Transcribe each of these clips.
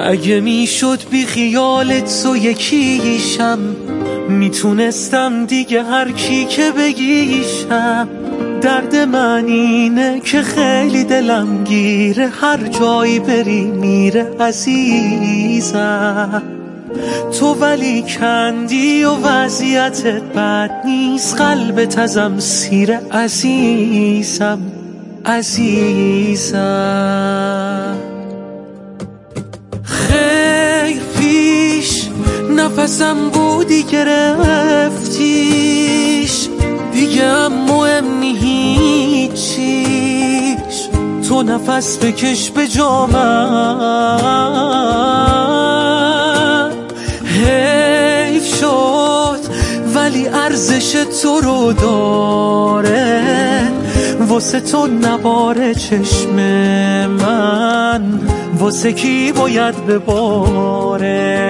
اگه میشد بی خیالت تو یکیشم، میتونستم دیگه هر کی که بگیشم. درد من اینه که خیلی دلم گیره، هر جایی بری میره عزیزم. تو ولی کندی و وضعیتت بد نیست، قلبت ازم سیره عزیزم عزیزم. خیر پیش نفسم بودی گرفتیش، دیگه هم مهم نی هیچیش. تو نفس بکش به جا من، حیف شد ولی ارزش تو رو داره، واسه تو نباره چشم من، واسه کی باید بباره.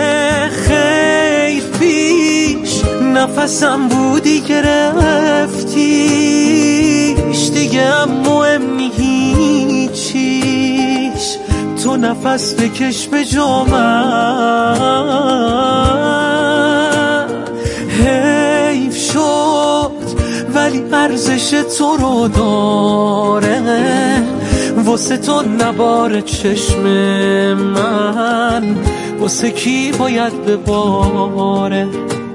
خیر پیش نفسم بودی گرفتیش، دیگه هم مهم نی هیچیش. تو نفس بکش به جا من، حیف شد ولی ارزش تو رو داره، واسه تو نباره چشم من، واسه کی باید بباره.